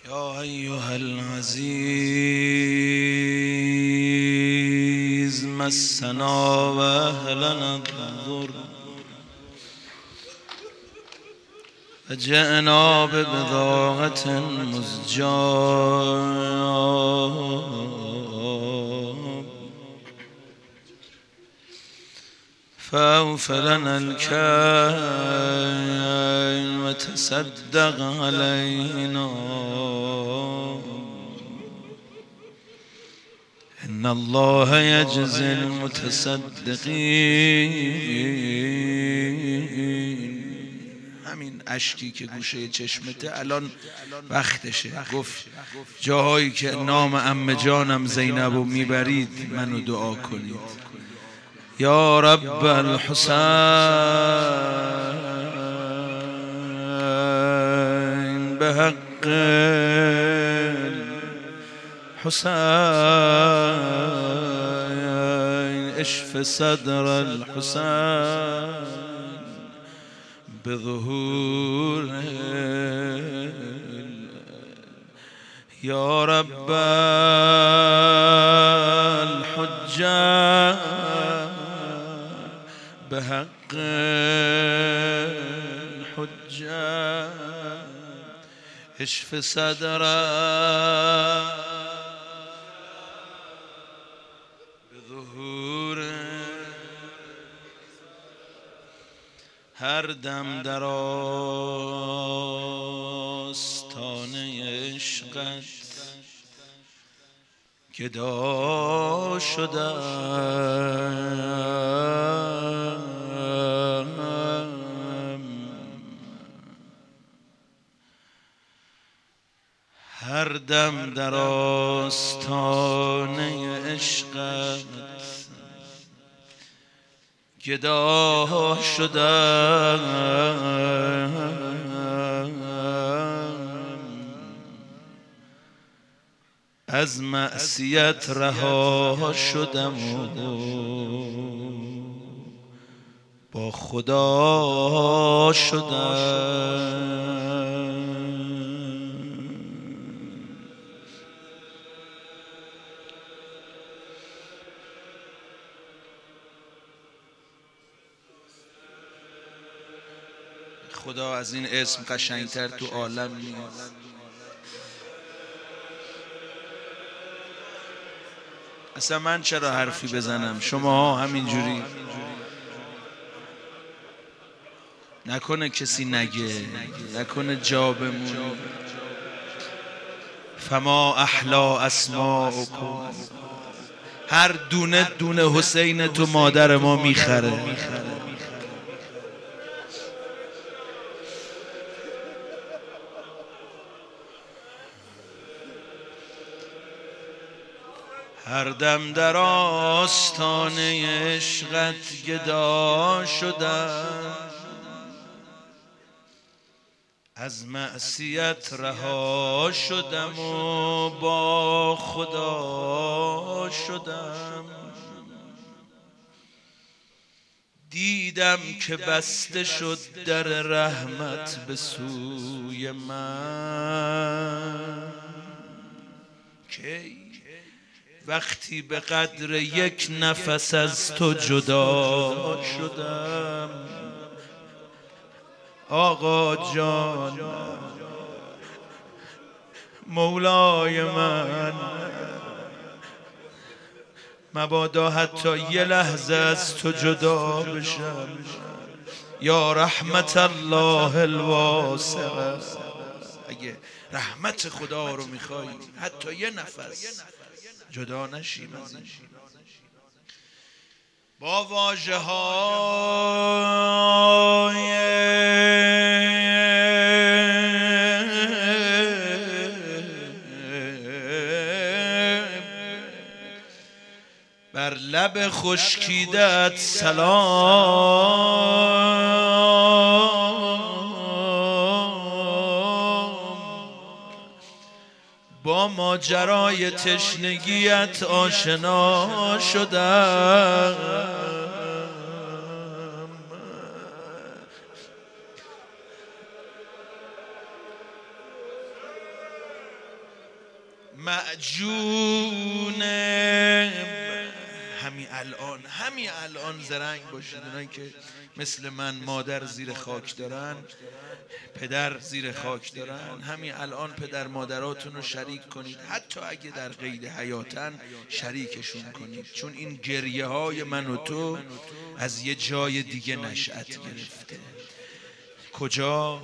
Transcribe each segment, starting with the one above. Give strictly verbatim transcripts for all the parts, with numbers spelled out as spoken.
يا أيها العزيز مسنا وأهلنا الضر فجئنا ببضاعة مزجاة فأوف لنا الكيل وتصدق علينا إن الله يجزي المتصدقين. همین اشکی که گوشه چشمته الان وقتشه. گفت جاهایی که نام عمه جانم زینبو میبرید منو دعا کنید. یا رب الحسین به حق الحسین اشف صدر الحسین بظهور یا رب الحجه بحق الحجة اشف صدر بظهور هر دم در آستانه عشقت گدا شدم هر دم در آستانه عشقت گدا شدم از معصیت رها شدم و با خدا شدم. خدا از این اسم قشنگتر تو عالم نیست. اصلا من چرا حرفی بزنم؟ شما همینجوری نکنه کسی نگه، نکنه جا بمونه. فما احلا اسماءکم، هر دونه دونه حسین تو مادر ما میخره. هر دم در آستانه عشقت گدا شدم از معصیت رها شدم و با خدا شدم. دیدم که بسته شد در رحمت به سوی من. کی؟ وقتی به قدر یک نفس از تو جدا شدم. آقا جان مولای من، مبادا حتی یه لحظه از تو جدا بشم. یا رحمت الله الواسعه، اگه رحمت خدا رو میخوای حتی یه نفس جدا نشیم از این. با واژه های بر لب خشکیدت سلام، با ماجرای تشنگیت آشنا شدم. معجون همین الان همین الان زرنگ باشید، اونایی که مثل من مادر زیر خاک دارن، پدر زیر خاک دارن، همین الان پدر مادراتون رو شریک کنید، حتی اگه در قید حیاتن شریکشون کنید، چون این گریه های من و تو از یه جای دیگه نشأت گرفته. کجا؟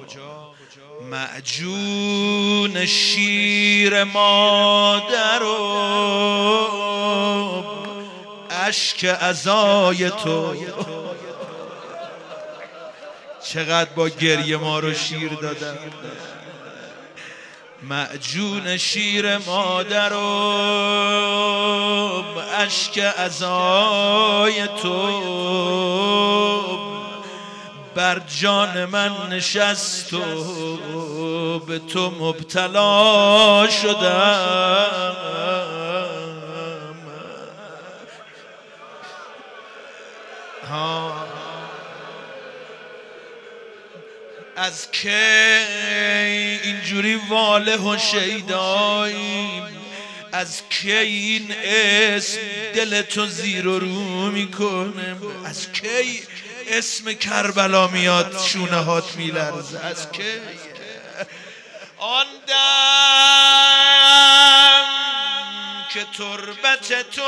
معجون شیر مادر و اشک عزای تو. چقدر با گریه ما رو شیر دادن. معجون شیر مادر و اشک عزای تو بر جان من نشست و به تو مبتلا شدم. ها از که اینجوری واله و شیدایی، از که این اسم دلتو زیر و رو میکنه، از کی اسم کربلا میاد شونه هات میلرزه، از که آن دم که تربت تو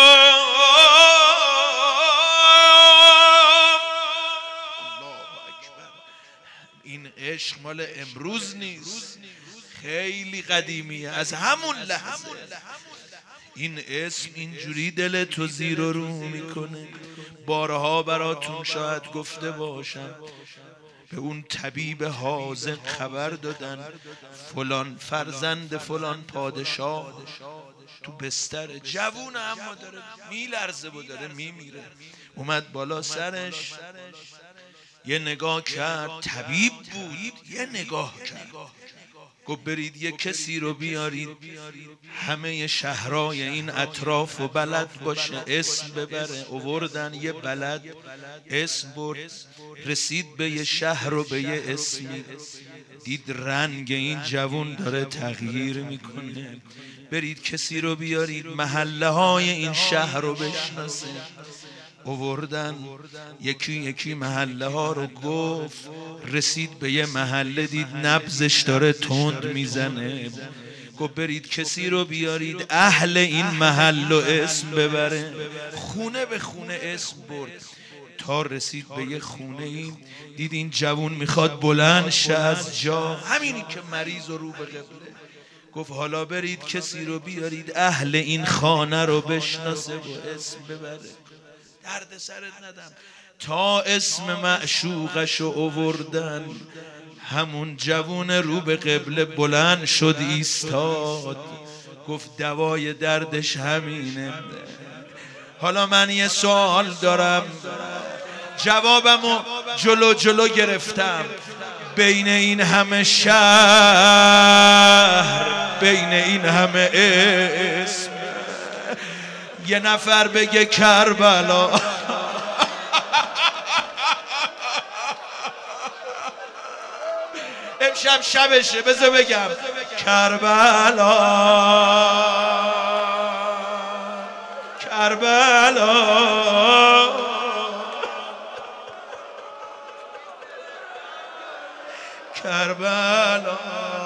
این عشق مال امروز نیست، خیلی قدیمیه، از همون لحظه این اسم اینجوری دل تو زیر و رو میکنه. بارها براتون شاید گفته باشم، به اون طبیب حاذق خبر دادن فلان فرزند فلان پادشاه تو بستر جوون اما داره میلرزه و داره میمیره. اومد بالا سرش، یه نگاه کرد، طبیب بود، یه نگاه کرد، گفت برید یه کسی رو بیارید همه شهرهای این اطراف و بلد باشه، اسم ببره. اووردن، یه بلد اسم برد، رسید به یه شهر و به یه اسمی، دید رنگ این جوون داره تغییر میکنه، برید کسی رو بیارید محله های این شهر رو بشناسه. اووردن، یکی یکی محله ها رو گفت، رسید به یه محله دید نبضش داره تند میزنه، گفت برید کسی رو بیارید اهل این محل و اسم ببره. خونه به خونه اسم برد تا رسید به یه خونه، این دید این جوون میخواد بلند شه از جا، همینی که مریض و رو به قبله. گفت حالا برید کسی رو بیارید اهل این خانه رو بشناسه و اسم ببره. درد سرت ندم تا اسم معشوقش رو اووردن، همون جوون رو به قبله بلند شد ایستاد، گفت دوای دردش همینه. حالا من یه سوال دارم، جوابمو جلو جلو گرفتم، بین این همه شهر، بین این همه اسم، یه نفر بگه کربلا. امشب شبشه، بذار بگم کربلا کربلا کربلا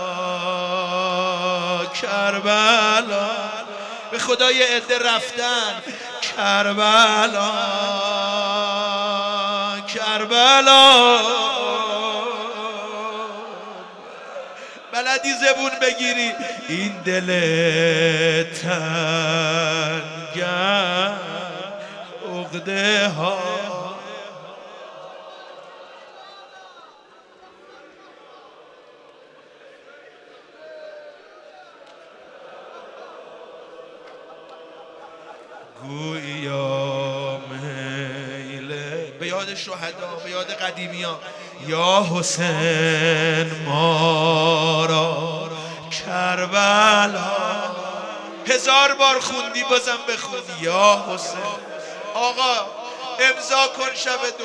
کربلا. به خدا یه عده رفتن کربلا کربلا. بلدی زبون بگیری این دل تنگم عقده ها. گویا میله به یاد شهدا، به یاد قدیمی ها، یا حسین ما را کربلا. هزار بار خوندی بازم بخون یا حسین. آقا امضا کن شب دو.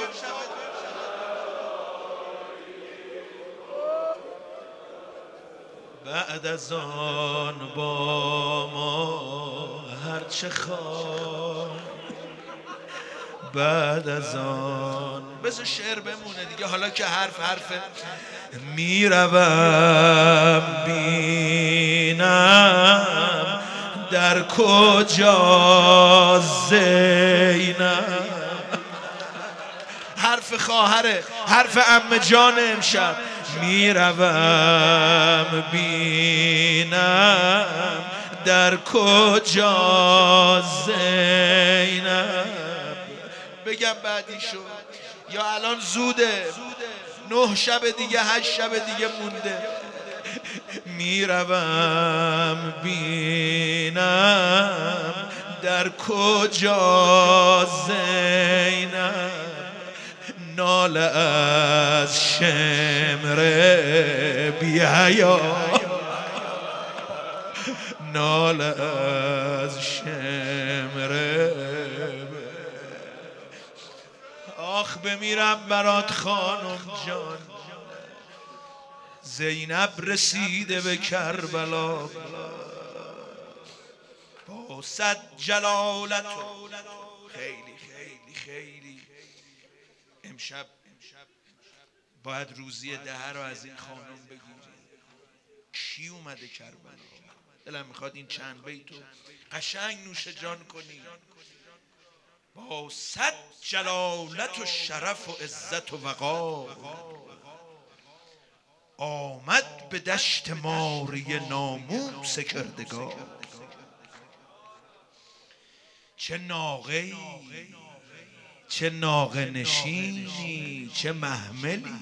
بعد از آن با ما هرچه خواه، بعد از آن بذار شعر بمونه دیگه، حالا که حرف حرفه. میروم بینم در کجا زینب، حرف خواهره، حرف عمه جان امشب. میروم بینم در کجا زینب. بگم بعدی شد یا الان زوده؟ نه شب دیگه، هشت شب دیگه مونده. میروم بینم در کجا زینب، ناله از شمر بی حیا، ناله از شمر. آخ بمیرم برات خانم جان، زینب رسیده به کربلا با صد جلالت. خیلی خیلی خیلی امشب باید روزی دهر رو از این خانم بگیریم. کی اومده کربلا؟ دلم میخواد این چند بیتو قشنگ نوش جان کنی. با صد جلالت و شرف و عزت و وقار آمد به دشت ماری ناموس کردگار. چه ناقه‌ای، چه ناقه نشینی، چه محملی،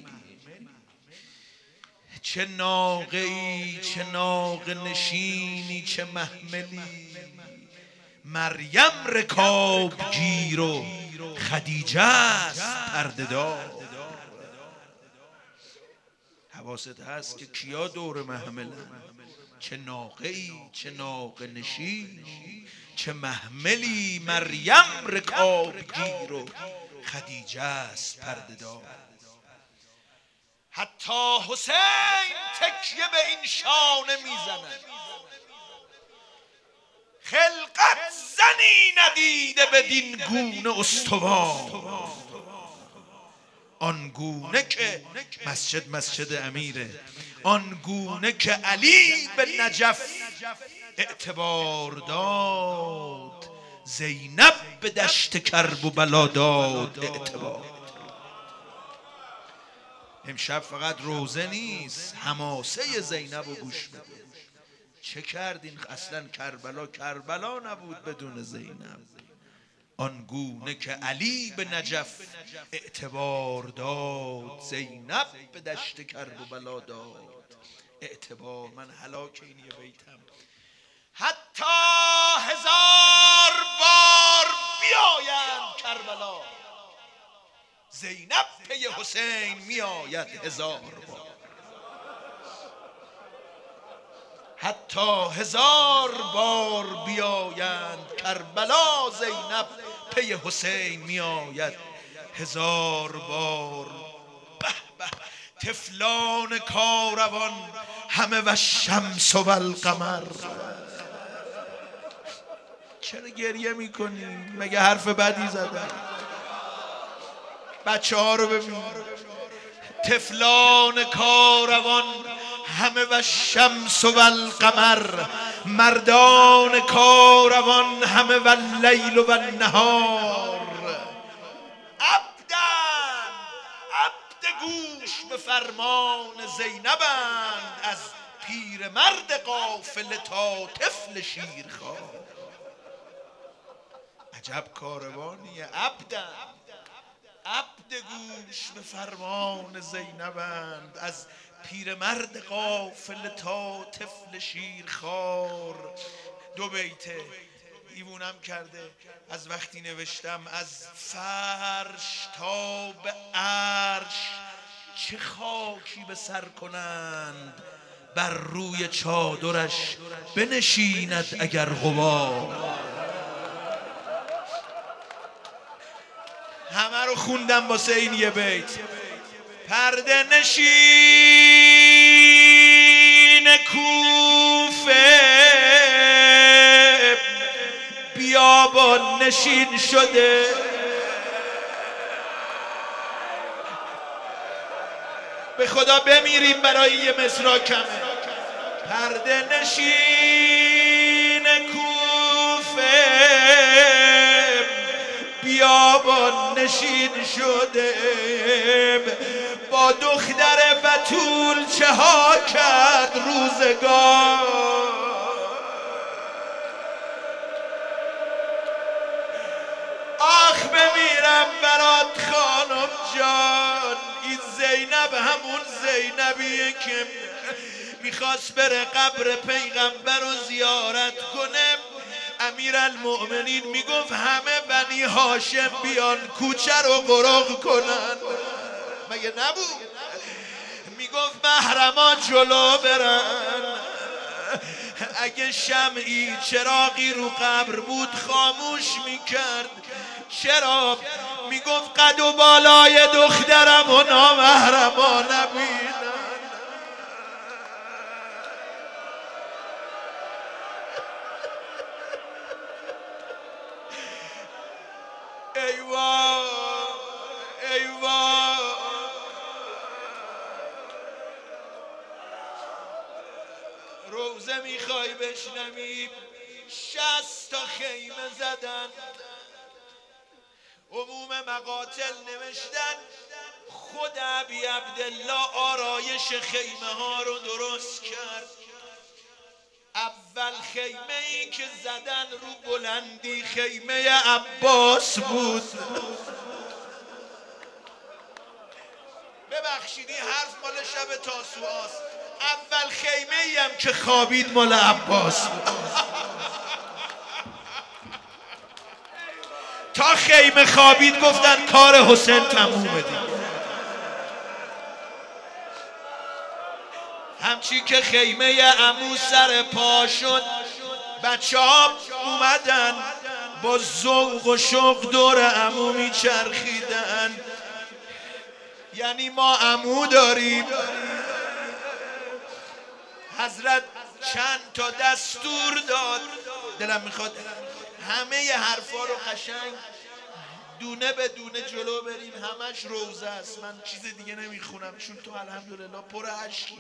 چه ناقه‌ای، چه ناقه نشینی، چه محملی. مریم رکاب گیر و خدیجه است پرده دار. حواست هست که کیا دور محملن؟ چه ناقه‌ای، چه ناقه نشینی، چه محملی. مریم رکاب گیر و خدیجه است پرده دار. حتی حسین تکیه به این شانه میزند، خلقت زنی ندیده بدین گونه استوار. آنگونه که مسجد مسجد امیره، آنگونه که علی به نجف اعتبار داد، زینب به دشت کرب و بلا داد اعتبار. امشب فقط روزه نیست، حماسه زینب رو گوش بده. چه کردین اصلا؟ کربلا کربلا نبود بدون زینب. آنگونه که علی به نجف اعتبار داد، زینب به دشت کرب و بلا داد اعتبار. من هلاک این یه بیتم. حتی هزار بار بیاید کربلا، زینب پی حسین میآید هزار بار. حتی هزار بار بیایند کربلا، زینب پی حسین میآید هزار بار. به به طفلان کاروان همه و شمس و القمر. چرا گریه میکنی؟ مگه حرف بدی زدن؟ بچه ها رو ببین. طفلان کاروان همه و شمس و القمر، مردان کاروان همه و لیل و النهار. عبدن، عبد گوش به فرمان زینبند، از پیر مرد قافله تا طفل شیرخوار. عجب کاروانیه. عبدن، عبد گوش به فرمان زینبند، از پیرمرد قافله تا طفل شیرخوار. دو بیته دیوونم کرده از وقتی نوشتم. از فرش تا به عرش چه خاکی به سر کنند، بر روی چادرش بنشیند اگر غبار. همه رو خوندم واسه این یه بیت. پرده نشین نشین کوفه بیابان نشین شده، به خدا بمیریم برای یه مصرع کمه. پرده نشین کوفه بیابان نشین شده، با دختر بتول چه ها کرد روزگار. آخ بمیرم برات خانم جان، این زینب همون زینبیه که میخواست بره قبر پیغمبر رو زیارت کنه. امیرالمؤمنین میگفت همه بنی هاشم بیان کوچه رو غرق کنن، مگه نبود؟ میگفت محرما جلو برن. اگه شمعی چراغی رو قبر بود خاموش میکرد. چرا؟ میگفت قد و بالای دخترم و نامحرما نبینن. ایوا ایوا روزه میخوای بشنوی؟ شصت تا خیمه زدن، عموم مقاتل نوشتن خود ابی عبدالله آرایش خیمه ها رو درست کرد. اول خیمه ای که زدن رو بلندی خیمه عباس بود. ببخشید این حرف مال شب تاسوعاست. اول خیمه ای هم که خوابید مال عباس بود. تا خیمه خوابید گفتن کار حسین تمومه دیگه. همچی که خیمه عمو سر پا شد بچه ها اومدن با ذوق و شوق دور عمو میچرخیدن. یعنی ما عمو داریم. حضرت چند تا دستور داد، دلم میخواد همه ی حرفا رو قشنگ دونه به دونه جلو بریم. همش روزه است، من چیز دیگه نمیخونم چون تو الحمدلله پر عشقی.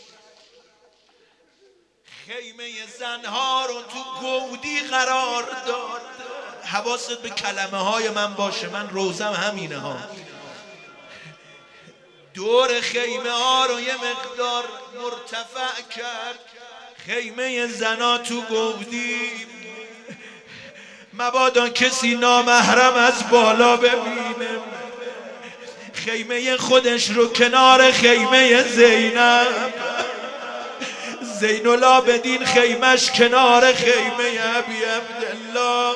خیمه زنها رو تو گودی قرار داد. حواست به کلمه های من باشه، من روزم همینه ها. دور خیمه ها رو یه مقدار مرتفع کرد. خیمه زنها تو گودی، مبادا کسی نامحرم از بالا ببینه. خیمه خودش رو کنار خیمه زینب، زین العابدین خیمش کنار خیمه ابی عبدالله.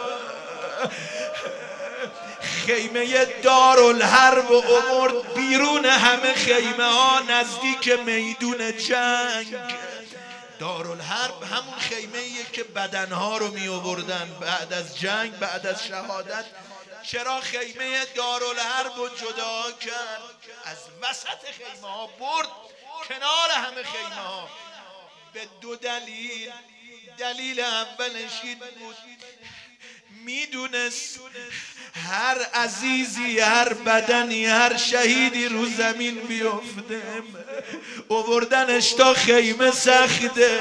خیمه دارالحرب و آورد بیرون همه خیمه ها نزدیک میدون جنگ. دارالحرب همون خیمه ایه که بدنها رو می آوردن بعد از جنگ، بعد از شهادت. چرا خیمه دارالحرب رو جدا کرد؟ از وسط خیمه ها برد کنار همه خیمه ها به دو دلیل. دلیل اولش این بود میدونست هر عزیزی، هر بدنی، هر شهیدی رو زمین بیفته آوردنش تا خیمه سخته.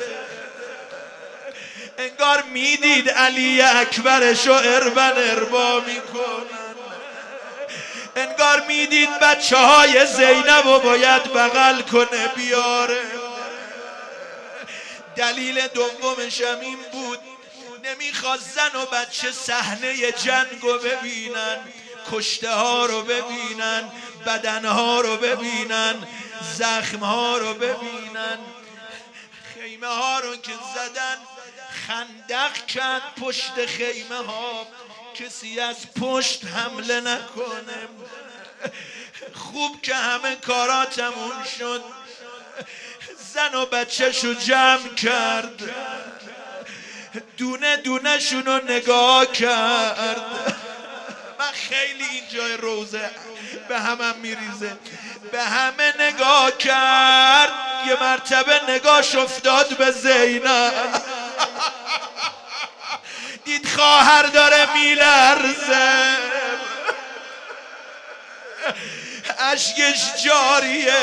انگار میدید علی اکبرشو اربن اربا میکنن. انگار میدید بچه های زینب رو باید بغل کنه بیاره. دلیل دومش هم این بود نمیخواست زن و بچه صحنه جنگ رو ببینن، کشته ها رو ببینن، بدن ها رو ببینن، زخم ها رو ببینن. خیمه ها رو که زدن خندق کرد پشت خیمه ها، کسی از پشت حمله نکنه. خوب که همه کارا تموم شد، زن و بچه شو جمع کرد، دونه دونه شونو نگاه کرد. من خیلی اینجای روزه به همم میریزه. به همه نگاه کرد یه مرتبه نگاش افتاد به زینب، دید خواهر داره میلرزه، اشکش جاریه،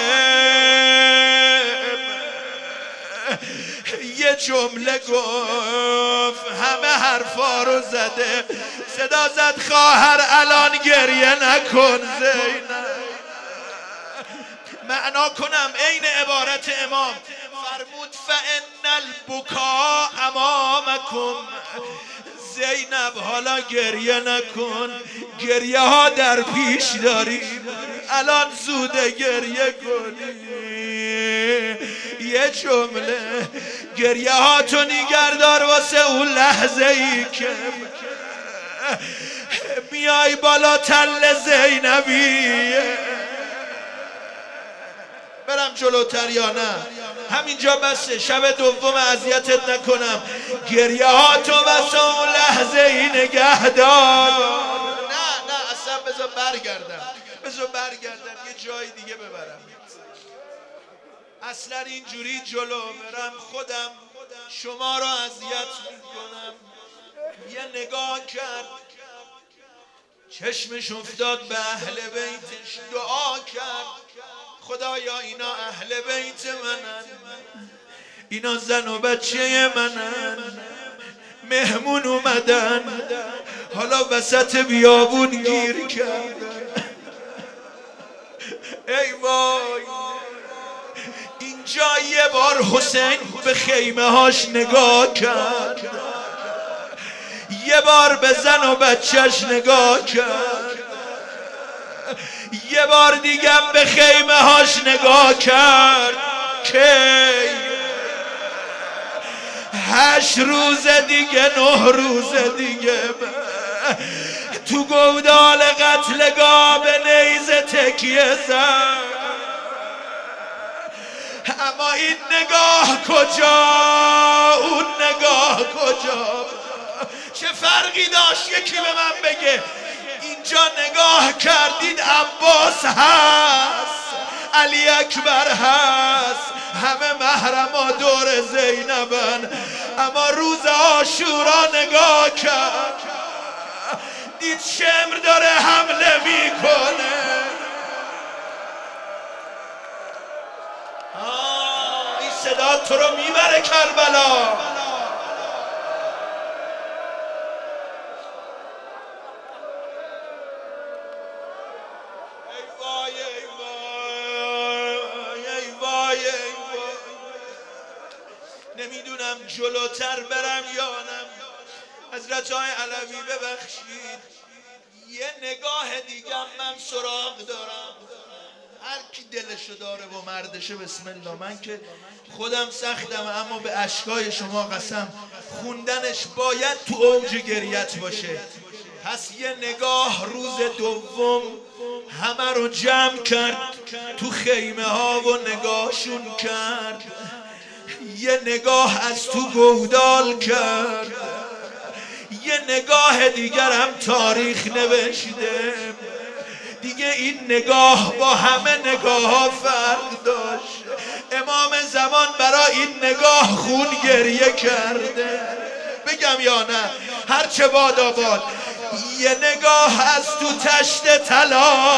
یه جمله گفت همه حرفا رو زده، صدا زد خواهر الان گریه نکن زینب. معنا کنم عین عبارت امام فرمود فان البکا امامکم، زینب حالا گریه نکن، گریه ها در پیش داری، الان زوده گریه کنی. یه جمله گریه ها تو نگردار واسه اون لحظه ای که میای بالا تل زینبی. برم جلوتر یا نه؟ همینجا بسه، شب دوم اذیتت نکنم. گریه ها تو واسه اون لحظه ای نگهدار. نه نه اصلا بذار برگردم، بذار برگردم یه جای دیگه ببرم. اصلا اینجوری جلو برم خودم شما را اذیت میکنم. یه نگاه کرد، چشمش افتاد به اهل بیتش، دعا کرد خدایا اینا اهل بیت منن، اینا زن و بچه منن، مهمون اومدن حالا وسط بیابون گیر کردن. ای وای، اینجا یه بار حسین به خیمه هاش نگاه کرد، یه بار به زن و بچهش نگاه کرد، یه بار دیگه به خیمه هاش نگاه کرد که هشت روز دیگه نه روز دیگه تو گودال قتلگاه به نیزه تکیه زد. اما این نگاه کجا، اون نگاه کجا؟ چه فرقی داشت؟ یکی به من بگه. اینجا نگاه کردید عباس هست، علی اکبر هست، همه محرما دور زینبن، اما روز عاشورا نگاه کرد دید شمر داره حمله میکنه. آه این صدا تو رو میبره کربلا. نمیدونم جلوتر برم یا نه. حضرت های علوی ببخشید، یه نگاه دیگه من سراغ دارم. هر کی دلشو داره و مردشه بسم الله. من که خودم سختم، اما به اشکای شما قسم خوندنش باید تو اوج گریت باشه. پس یه نگاه روز دوم همه رو جمع کرد تو خیمه ها و نگاهشون کرد، یه نگاه از تو گودال کرد، یه نگاه دیگر هم تاریخ نوشته. دیگه این نگاه با همه نگاه ها فرق داشت. امام زمان برای این نگاه خون گریه کرده. بگم یا نه؟ هرچه باد آباد. یه نگاه از تو تشت طلا،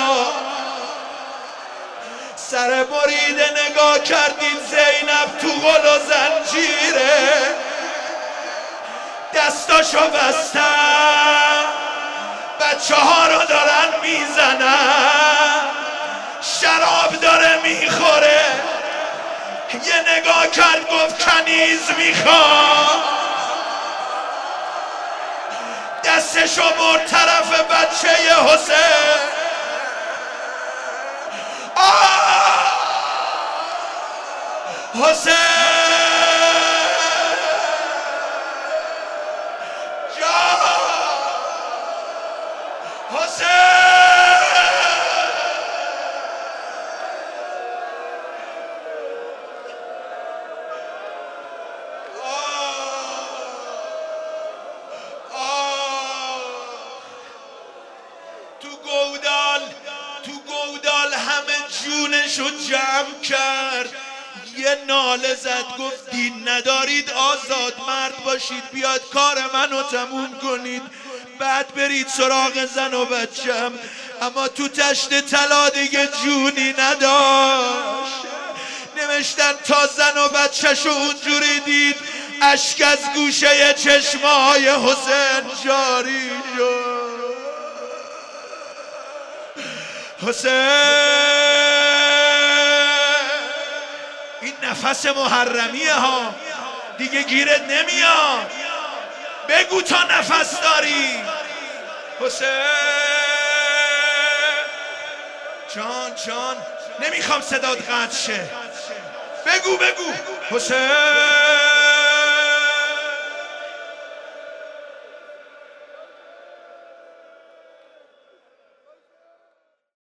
سر بریده نگاه کردید زینب تو غل و زنجیره، دستاشو بستن، بچه ها رو دارن میزنن، شراب داره میخوره. یه نگاه کرد گفت کنیز میخوام، دستشو برد طرف بچه حسین. آه حسین جان، حسین جونشو جمع کرد. یه ناله زد گفت دین ندارید آزاد مرد باشید بیاد کار منو تموم کنید بعد برید سراغ زن و بچم. اما تو تشت طلا دیگه جونی نداشت. نوشتن تا زن و بچه‌شو اونجوری دید اشک از گوشه چشمای حسین جاری شد. حسین این نفس محرمیه ها دیگه گیرت نمیاد. بگو تا نفس داری. حسین جان جان نمیخوام صدات قطع شه. بگو بگو حسین